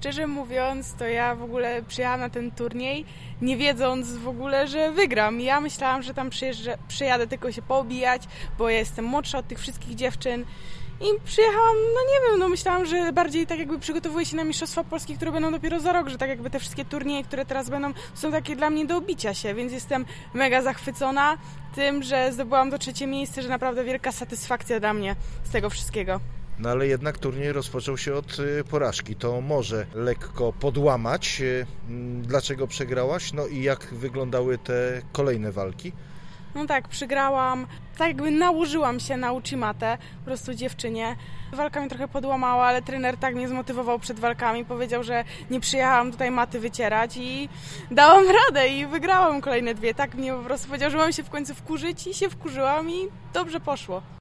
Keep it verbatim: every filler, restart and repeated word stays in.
Szczerze mówiąc, to ja w ogóle przyjechałam na ten turniej, nie wiedząc w ogóle, że wygram. Ja myślałam, że tam przyjeżdżę, przyjadę tylko się poobijać, bo ja jestem młodsza od tych wszystkich dziewczyn. I przyjechałam, no nie wiem, no myślałam, że bardziej tak jakby przygotowuję się na Mistrzostwa Polski, które będą dopiero za rok, że tak jakby te wszystkie turnieje, które teraz będą, są takie dla mnie do obicia się, więc jestem mega zachwycona tym, że zdobyłam to trzecie miejsce, że naprawdę wielka satysfakcja dla mnie z tego wszystkiego. No ale jednak turniej rozpoczął się od porażki. To może lekko podłamać. Dlaczego przegrałaś? No i jak wyglądały te kolejne walki? No tak, przegrałam, tak jakby nałożyłam się na uchimatę, po prostu dziewczynie. Walka mnie trochę podłamała, ale trener tak mnie zmotywował przed walkami, powiedział, że nie przyjechałam tutaj maty wycierać i dałam radę i wygrałam kolejne dwie. Tak mnie po prostu powiedział, że mam się w końcu wkurzyć i się wkurzyłam i dobrze poszło.